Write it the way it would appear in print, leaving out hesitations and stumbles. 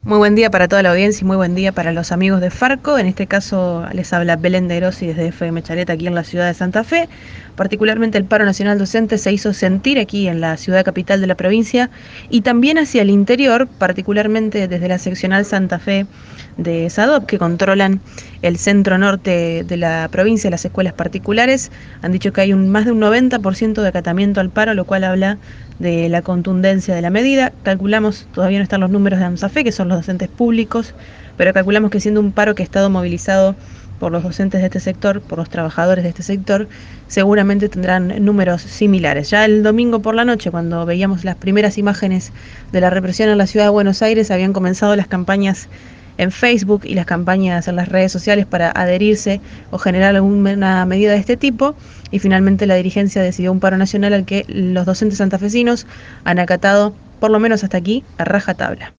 Muy buen día para toda la audiencia y muy buen día para los amigos de Farco. En este caso les habla Belén de Grossi desde FM Chalet aquí en la ciudad de Santa Fe. Particularmente el paro nacional docente se hizo sentir aquí en la ciudad capital de la provincia y también hacia el interior, particularmente desde la seccional Santa Fe de SADOP, que controlan el centro norte de la provincia, las escuelas particulares. Han dicho que hay más de un 90% de acatamiento al paro, lo cual habla de la contundencia de la medida. Calculamos, todavía no están los números de AMSAFE, que son los docentes públicos, pero calculamos que siendo un paro que ha estado movilizado por los docentes de este sector, por los trabajadores de este sector, seguramente tendrán números similares. Ya el domingo por la noche, cuando veíamos las primeras imágenes de la represión en la ciudad de Buenos Aires, habían comenzado las campañas en Facebook y las campañas en las redes sociales para adherirse o generar alguna medida de este tipo, y finalmente la dirigencia decidió un paro nacional al que los docentes santafesinos han acatado, por lo menos hasta aquí, a rajatabla.